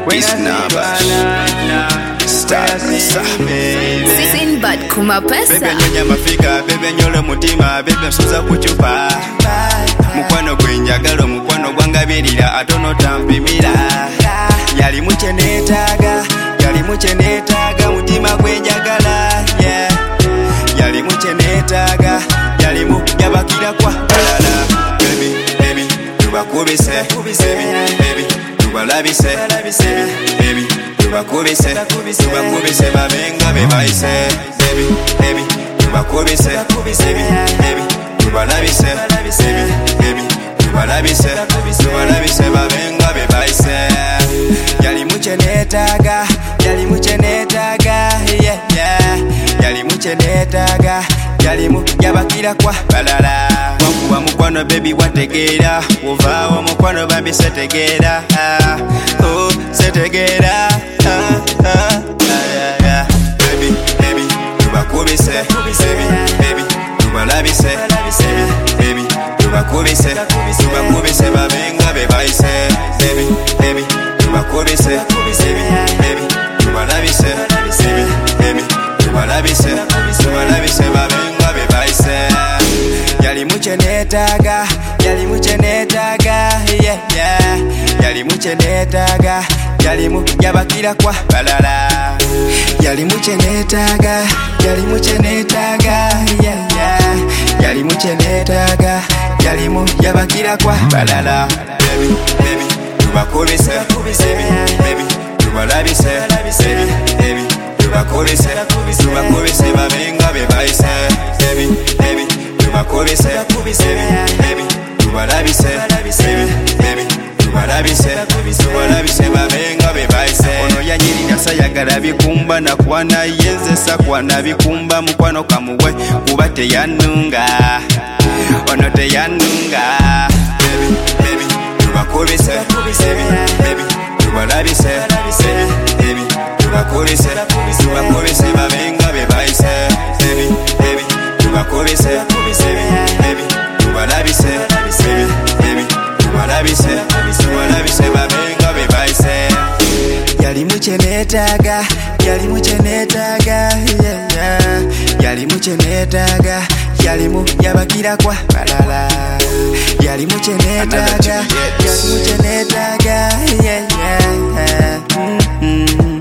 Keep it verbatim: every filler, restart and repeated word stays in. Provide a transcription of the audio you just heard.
This Nabash Start Sinbad kuma pesa Bebe nyonya mafika, bebe nyolo mutima, bebe msuza kuchupa Mukwano gwenjagalo, mukwano gwangabirira, atono tampimira Yali muche netaga, yali muche netaga, mutima gwenjagala yeah. Yali muche netaga, yali mu yabakira kwa balala Baby, baby, tubakubise Baby, baby, tubalabise Baby, tubakubise Tubakubise babenga bebaise Baby, baby, tubakubise Baby, baby, tubalabise Baby, baby, tubalabise Tubalabise babenga bebaise Yali muche netaga Yali muche netaga yeah, yeah. Yali muche netaga Yali mu yabakira kwa balala Wakuwa mukwano baby wategera Wovaawo mukwano bambi setegera ah, oh, setegera ah, ah, ah, ah. Baby, baby, tubakubise Baby, baby, tubalabise Baby, baby, tubakubise Tubakubise babenga bebaise Baby, baby, tubakubise Baby, baby, tubalabise Baby, baby, tubalabise Tubalabise babenga bebaise Yali muche netaga Yali muche netaga yeah, yeah. Yali muche netaga Yali mu yabakira kwa balala Yali muche netaga Yali muche netaga yeah, yeah. Yali muche netaga Yali mu yabakira kwa balala Baby, baby, tubakubise Baby, baby, tubalabise Baby, baby, tubakubise Tubakubise babenga bebaise Baby, baby, tubakubise Baby, baby, tubalabise Baby, baby, tubalabise Tubalabise babenga bebaise Ono yanyirira sayagala bikumba nakwana yenze sakwana bikumba mukwano kamuwe kuba teyanunga Ono teyanunga Baby, baby, tubakubise Baby, baby, tubalabise Baby, baby, tubakubise Tubakubise babenga bebaise Baby, baby, tubakubise Baby, baby, tubalabise Baby, baby, tubalabise Tubalabise babenga bebaise Yali muche netaga Yali muche netaga yeah, yeah. Yali muche netaga Yali mu yabakira kwa balala Yali muche netaga Yali muche netaga yeah, yeah. Mm-hmm.